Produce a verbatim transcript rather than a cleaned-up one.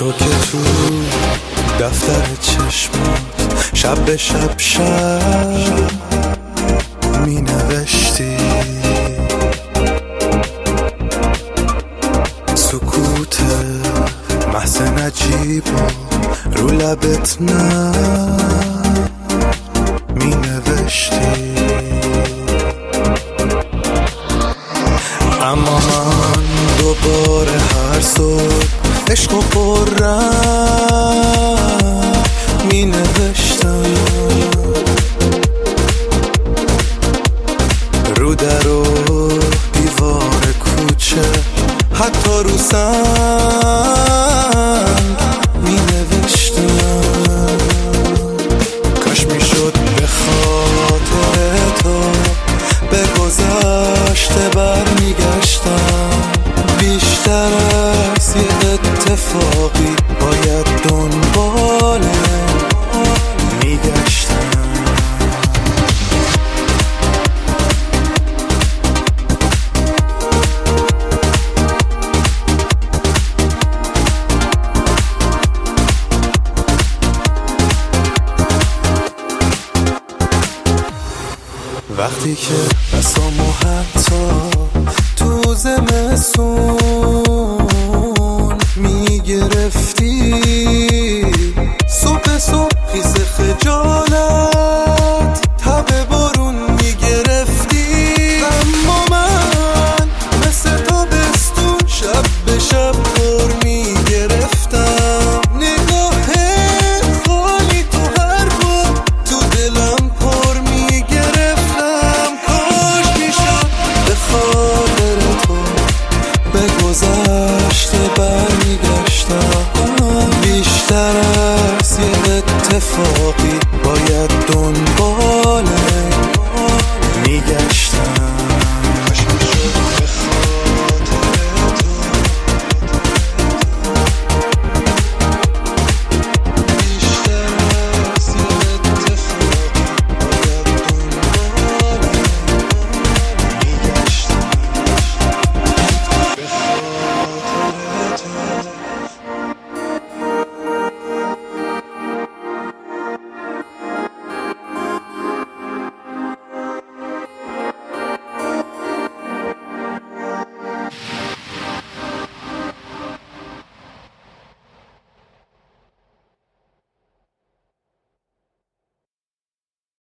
تو که تو دفتر چشمات شب به شب شب می نوشتی سکوت محض نجیبا رو لبت نه می نوشتی. اما من دوباره هر صبح عشق و قرم می نوشتم رو در و دیوار کوچه، حتی رو سنگ می نوشتم. کاش می شد به خاطر تو به گذشته بر می گشتم، بیشتر از یه اتفاقی باید دنباله می گشتم. وقتی که بسامو حتی تو زمستون